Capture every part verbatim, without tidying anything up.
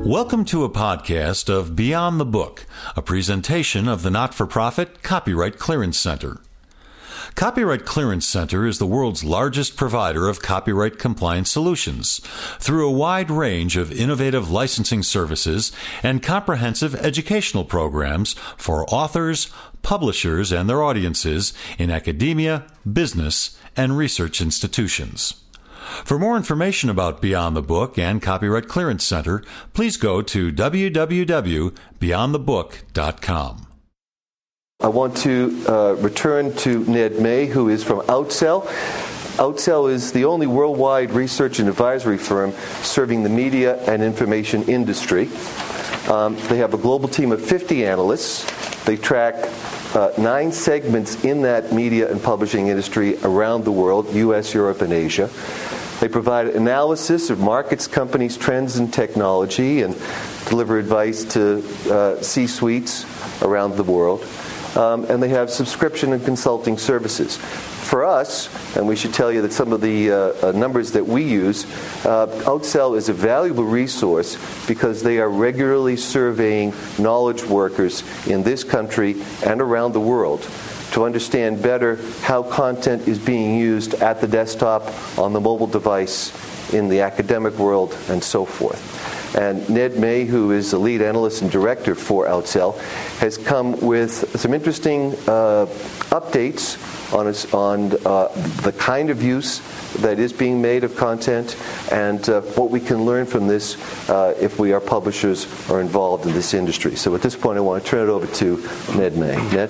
Welcome to a podcast of Beyond the Book, a presentation of the not-for-profit Copyright Clearance Center. Copyright Clearance Center is the world's largest provider of copyright compliance solutions through a wide range of innovative licensing services and comprehensive educational programs for authors, publishers, and their audiences in academia, business, and research institutions. For more information about Beyond the Book and Copyright Clearance Center, please go to w w w dot beyond the book dot com. I want to uh, return to Ned May, who is from Outsell. Outsell is the only worldwide research and advisory firm serving the media and information industry. Um, they have a global team of fifty analysts. They track uh, nine segments in that media and publishing industry around the world, U S, Europe, and Asia. They provide analysis of markets, companies, trends, and technology, and deliver advice to uh, C-suites around the world. Um, and they have subscription and consulting services. For us, and we should tell you that some of the uh, uh, numbers that we use, uh, Outsell is a valuable resource because they are regularly surveying knowledge workers in this country and around the world to understand better how content is being used at the desktop, on the mobile device, in the academic world, and so forth. And Ned May, who is the lead analyst and director for Outsell, has come with some interesting uh, updates on, his, on uh, the kind of use that is being made of content and uh, what we can learn from this uh, if we are publishers or involved in this industry. So at this point, I want to turn it over to Ned May. Ned?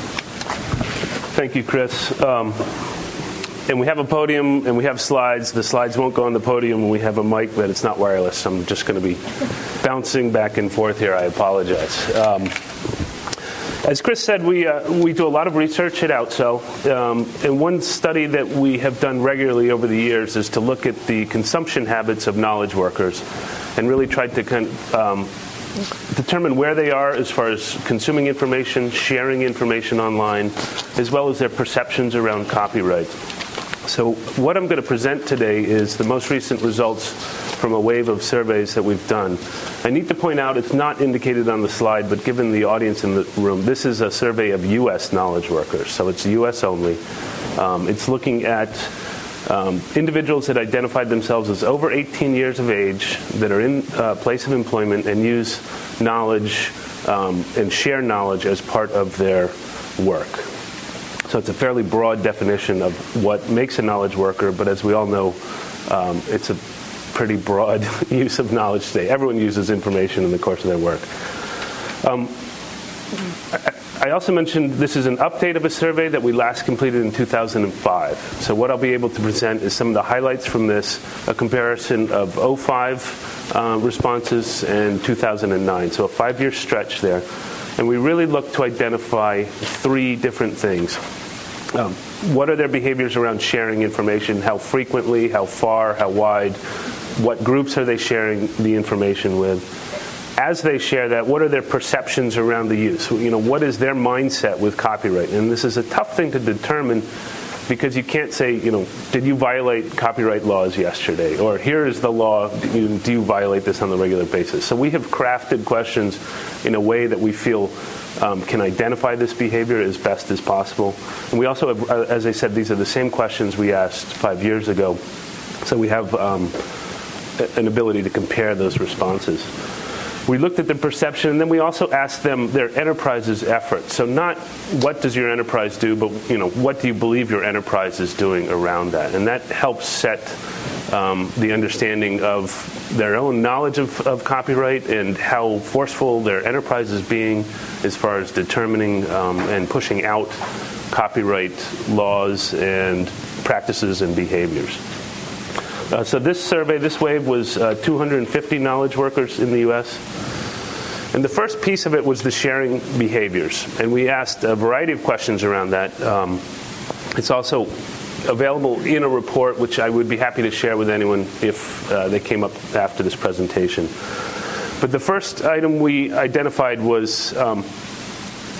Thank you, Chris. Um, and we have a podium and we have slides. The slides won't go on the podium, and we have a mic, but it's not wireless. I'm just going to be bouncing back and forth here. I apologize. Um, as Chris said, we uh, we do a lot of research at Outsell. Um, and one study that we have done regularly over the years is to look at the consumption habits of knowledge workers and really tried to kind of, um, determine where they are as far as consuming information, sharing information online, as well as their perceptions around copyright. So what I'm going to present today is the most recent results from a wave of surveys that we've done. I need to point out it's not indicated on the slide, but given the audience in the room, this is a survey of U S knowledge workers, so it's U S only. Um, it's looking at Um, individuals that identified themselves as over eighteen years of age that are in a uh, place of employment and use knowledge um, and share knowledge as part of their work. So it's a fairly broad definition of what makes a knowledge worker, but as we all know, um, it's a pretty broad use of knowledge today. Everyone uses information in the course of their work. Um, I also mentioned this is an update of a survey that we last completed in two thousand five. So what I'll be able to present is some of the highlights from this, a comparison of oh five uh, responses and two thousand nine, so a five-year stretch there. And we really look to identify three different things. Um, what are their behaviors around sharing information? How frequently, how far, how wide? What groups are they sharing the information with? As they share that, what are their perceptions around the use? You know, what is their mindset with copyright? And this is a tough thing to determine because you can't say, you know, did you violate copyright laws yesterday? Or here is the law, do you, do you violate this on a regular basis? So we have crafted questions in a way that we feel um, can identify this behavior as best as possible. And we also have, as I said, these are the same questions we asked five years ago. So we have um, an ability to compare those responses. We looked at the perception, and then we also asked them their enterprise's effort. So not what does your enterprise do, but you know, what do you believe your enterprise is doing around that? And that helps set um, the understanding of their own knowledge of, of copyright and how forceful their enterprise is being as far as determining um, and pushing out copyright laws and practices and behaviors. Uh, so this survey, this wave, was uh, two hundred fifty knowledge workers in the U S. And the first piece of it was the sharing behaviors. And we asked a variety of questions around that. Um, it's also available in a report, which I would be happy to share with anyone if uh, they came up after this presentation. But the first item we identified was um,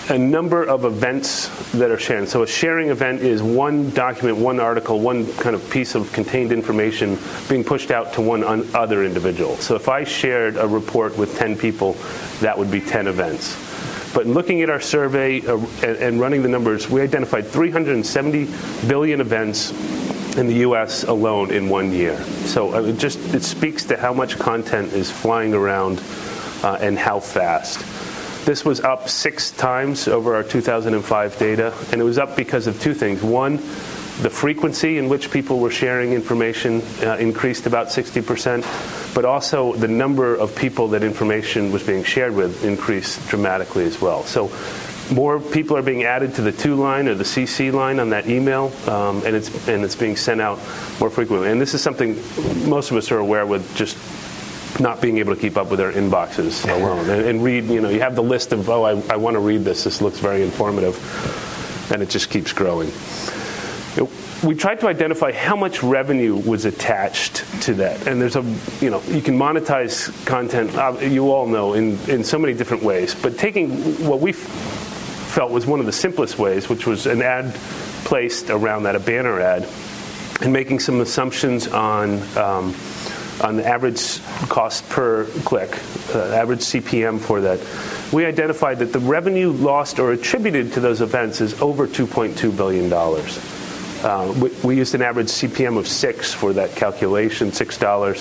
a number of events that are shared. So a sharing event is one document, one article, one kind of piece of contained information being pushed out to one un- other individual. So if I shared a report with ten people, that would be ten events. But in looking at our survey uh, and, and running the numbers, we identified three hundred seventy billion events in the U S alone in one year. So uh, it just it speaks to how much content is flying around uh, and how fast. This was up six times over our two thousand five data, and it was up because of two things. One, the frequency in which people were sharing information uh, increased about sixty percent, but also the number of people that information was being shared with increased dramatically as well. So more people are being added to the to line or the C C line on that email, um, and it's and it's being sent out more frequently. And this is something most of us are aware with just not being able to keep up with their inboxes alone. And, and read, you know, you have the list of, oh, I, I want to read this. This looks very informative. And it just keeps growing. It, we tried to identify how much revenue was attached to that. And there's a, you know, you can monetize content, uh, you all know, in, in so many different ways. But taking what we f- felt was one of the simplest ways, which was an ad placed around that, a banner ad, and making some assumptions on um, on the average cost per click, uh, average C P M for that, we identified that the revenue lost or attributed to those events is over two point two billion dollars. Uh, we, we used an average C P M of six for that calculation, six dollars.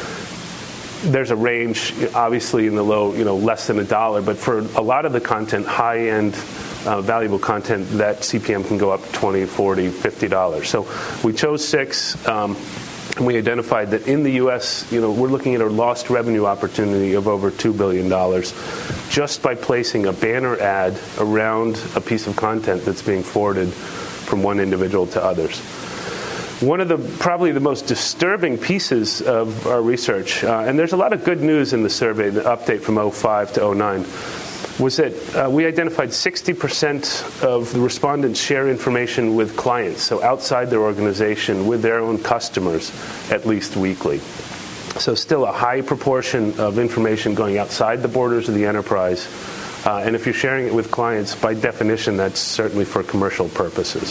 There's a range, obviously, in the low, you know, less than a dollar, but for a lot of the content, high-end, uh, valuable content, that C P M can go up twenty, forty, fifty dollars. So we chose six. Um, And we identified that in the U S, you know, we're looking at a lost revenue opportunity of over two billion dollars just by placing a banner ad around a piece of content that's being forwarded from one individual to others. One of the probably the most disturbing pieces of our research, uh, and there's a lot of good news in the survey, the update from oh five to oh nine, was that uh, we identified sixty percent of the respondents share information with clients, so outside their organization, with their own customers, at least weekly. So still a high proportion of information going outside the borders of the enterprise. Uh, and if you're sharing it with clients, by definition, that's certainly for commercial purposes.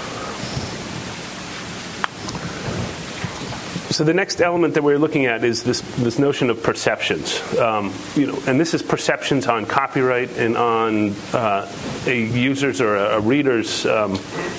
So the next element that we're looking at is this this notion of perceptions, um, you know, and this is perceptions on copyright and on uh, a user's or a, a reader's, um,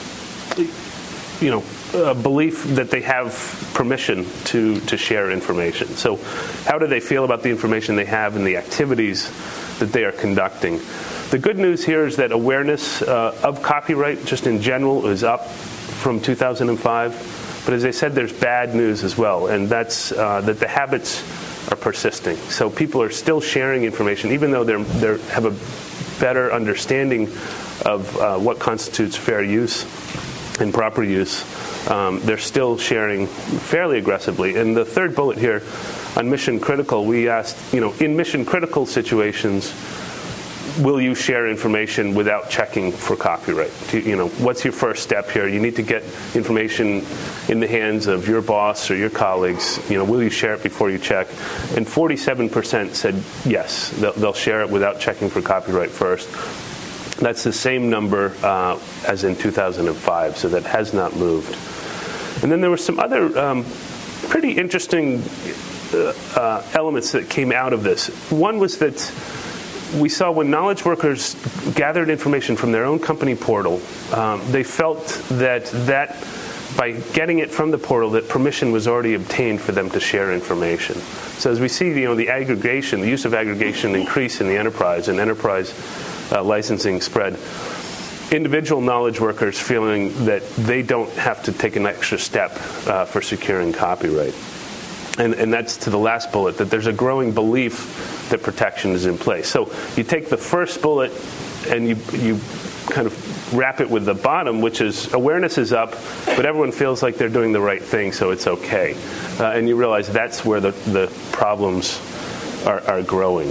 you know, a belief that they have permission to to share information. So, how do they feel about the information they have and the activities that they are conducting? The good news here is that awareness uh, of copyright, just in general, is up from two thousand five. But as I said, there's bad news as well, and that's uh, that the habits are persisting. So people are still sharing information, even though they they have a better understanding of uh, what constitutes fair use and proper use. Um, they're still sharing fairly aggressively. And the third bullet here on mission critical, we asked, you know, in mission critical situations, will you share information without checking for copyright? You know, what's your first step here? You need to get information in the hands of your boss or your colleagues. You know, will you share it before you check? And forty-seven percent said yes, they'll, they'll share it without checking for copyright first. That's the same number uh, as in two thousand five, so that has not moved. And then there were some other um, pretty interesting uh, uh, elements that came out of this. One was that we saw when knowledge workers gathered information from their own company portal, um, they felt that that by getting it from the portal, that permission was already obtained for them to share information. So as we see, you know, the aggregation, the use of aggregation increase in the enterprise and enterprise uh, licensing spread, individual knowledge workers feeling that they don't have to take an extra step uh, for securing copyright. And, and that's to the last bullet, that there's a growing belief that protection is in place. So you take the first bullet and you you kind of wrap it with the bottom, which is awareness is up, but everyone feels like they're doing the right thing, so it's okay. Uh, and you realize that's where the, the problems are, are growing.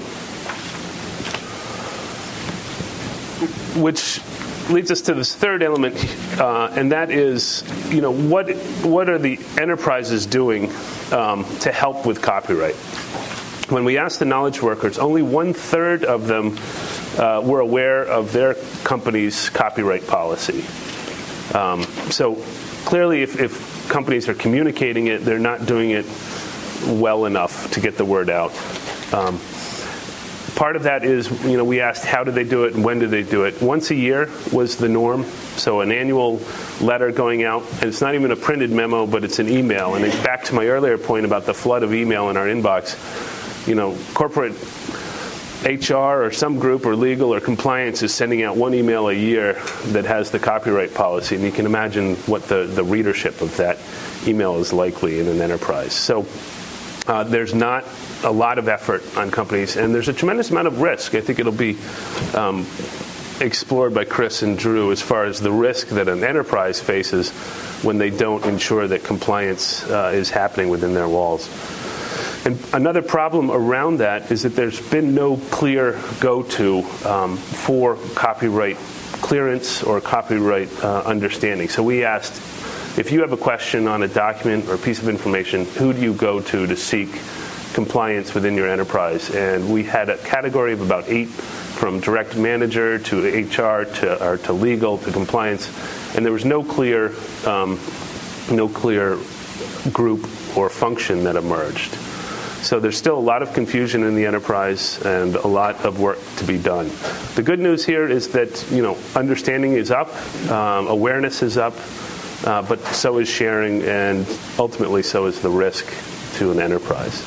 Which leads us to this third element, uh, and that is, you know, what what are the enterprises doing um, to help with copyright? When we asked the knowledge workers, only one third of them uh, were aware of their company's copyright policy. Um, so clearly, if, if companies are communicating it, they're not doing it well enough to get the word out. Um, part of that is, you know, we asked how do they do it and when do they do it. Once a year was the norm, so an annual letter going out, and it's not even a printed memo, but it's an email. And it's back to my earlier point about the flood of email in our inbox. You know, corporate H R or some group or legal or compliance is sending out one email a year that has the copyright policy, and you can imagine what the, the readership of that email is likely in an enterprise. So uh, there's not a lot of effort on companies, and there's a tremendous amount of risk. I think it'll be um, explored by Chris and Drew as far as the risk that an enterprise faces when they don't ensure that compliance uh, is happening within their walls. And another problem around that is that there's been no clear go-to um, for copyright clearance or copyright uh, understanding. So we asked, if you have a question on a document or a piece of information, who do you go to to seek compliance within your enterprise? And we had a category of about eight, from direct manager to H R to, or to legal to compliance, and there was no clear, um, no clear group or function that emerged. So there's still a lot of confusion in the enterprise and a lot of work to be done. The good news here is that, you know, understanding is up, um, awareness is up, uh, but so is sharing, and ultimately so is the risk to an enterprise.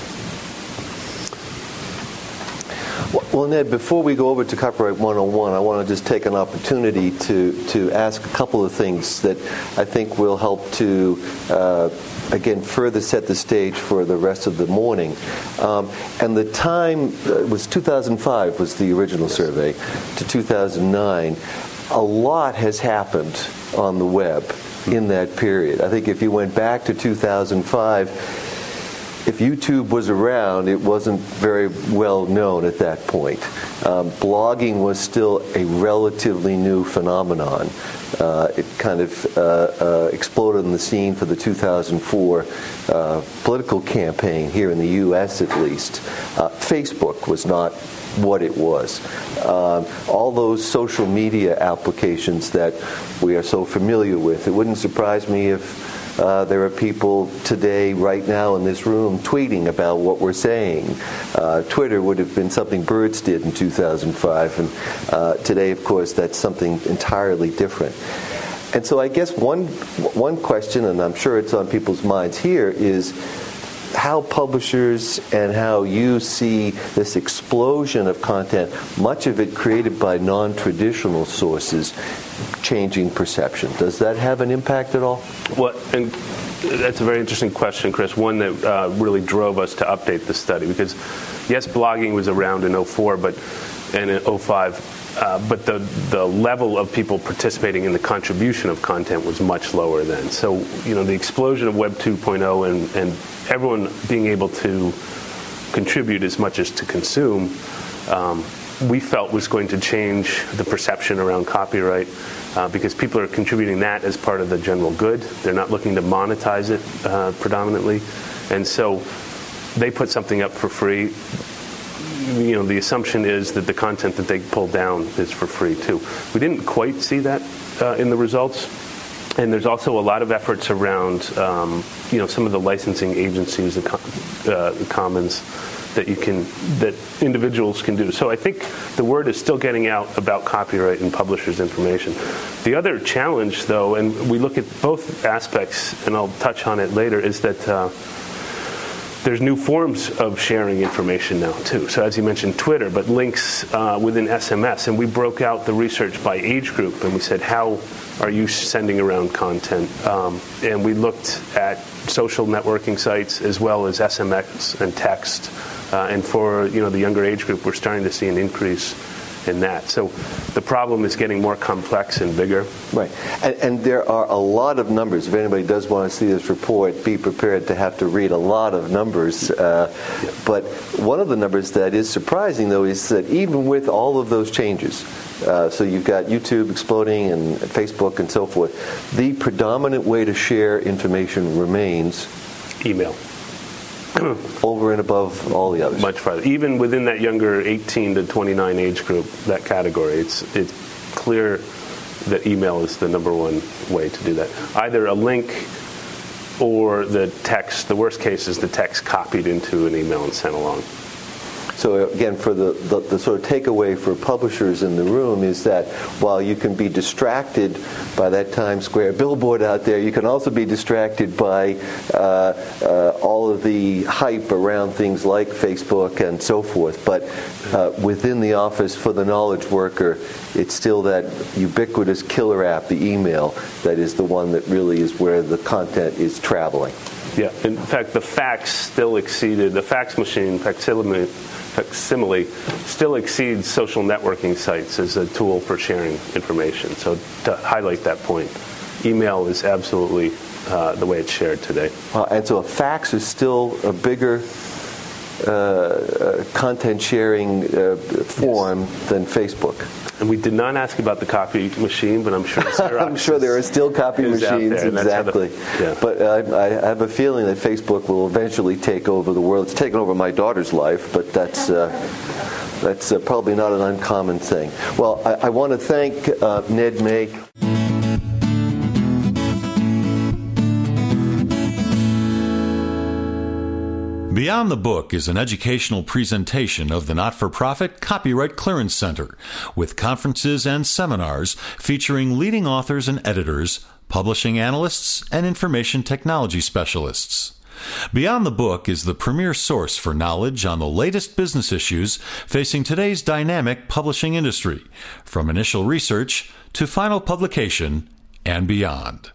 Well, Ned, before we go over to Copyright one oh one, I want to just take an opportunity to, to ask a couple of things that I think will help to, uh, again, further set the stage for the rest of the morning. Um, and the time uh, was two thousand five was the original survey to two thousand nine. A lot has happened on the web in that period. I think if you went back to two thousand five, if YouTube was around, it wasn't very well known at that point. Um, blogging was still a relatively new phenomenon. Uh, it kind of uh, uh, exploded on the scene for the two thousand four uh, political campaign here in the U S at least. Uh, Facebook was not what it was. Um, all those social media applications that we are so familiar with. It wouldn't surprise me if Uh, there are people today, right now in this room, tweeting about what we're saying. Uh, Twitter would have been something Birds did in two thousand five, and uh, today, of course, that's something entirely different. And so I guess one one question, and I'm sure it's on people's minds here, is how publishers and how you see this explosion of content, much of it created by non-traditional sources, changing perception. Does that have an impact at all? Well, and that's a very interesting question, Chris, one that uh, really drove us to update the study, because yes, blogging was around in oh four, but and in oh five, uh, but the, the level of people participating in the contribution of content was much lower then. So, you know, the explosion of Web two point oh and, and everyone being able to contribute as much as to consume, um, we felt was going to change the perception around copyright, uh, because people are contributing that as part of the general good. They're not looking to monetize it uh, predominantly. And so they put something up for free. You know, the assumption is that the content that they pull down is for free too. We didn't quite see that uh, in the results. And there's also a lot of efforts around, um, you know, some of the licensing agencies, the, uh, the commons, that you can, that individuals can do. So I think the word is still getting out about copyright and publishers' information. The other challenge, though, and we look at both aspects, and I'll touch on it later, is that uh, there's new forms of sharing information now, too. So as you mentioned, Twitter, but links uh, within S M S. And we broke out the research by age group, and we said, how are you sending around content? Um, and we looked at social networking sites as well as S M S and text. Uh, and for, you know, the younger age group, we're starting to see an increase in that. So the problem is getting more complex and bigger. Right. And, and there are a lot of numbers. If anybody does want to see this report, be prepared to have to read a lot of numbers. Uh, yeah. But one of the numbers that is surprising, though, is that even with all of those changes, uh, so you've got YouTube exploding and Facebook and so forth, the predominant way to share information remains email. over and above all the others. Much farther. Even within that younger eighteen to twenty-nine age group, that category, it's it's clear that email is the number one way to do that. Either a link or the text. The worst case is the text copied into an email and sent along. So again, for the, the, the sort of takeaway for publishers in the room is that while you can be distracted by that Times Square billboard out there, you can also be distracted by uh, uh, all of the hype around things like Facebook and so forth. But uh, within the office, for the knowledge worker, it's still that ubiquitous killer app, the email, that is the one that really is where the content is traveling. Yeah. In fact, the fax still exceeded, the fax machine, facsimile, facsimile still exceeds social networking sites as a tool for sharing information. So to highlight that point, email is absolutely uh, the way it's shared today. Uh, and so a fax is still a bigger uh, uh, content sharing uh, form yes. than Facebook. And we did not ask about the copy machine, but I'm sure Xerox I'm sure there are still copy machines, exactly. The, yeah. But uh, I have a feeling that Facebook will eventually take over the world. It's taken over my daughter's life, but that's uh, that's uh, probably not an uncommon thing. Well, I, I want to thank uh, Ned May. Beyond the Book is an educational presentation of the not-for-profit Copyright Clearance Center, with conferences and seminars featuring leading authors and editors, publishing analysts, and information technology specialists. Beyond the Book is the premier source for knowledge on the latest business issues facing today's dynamic publishing industry, from initial research to final publication and beyond.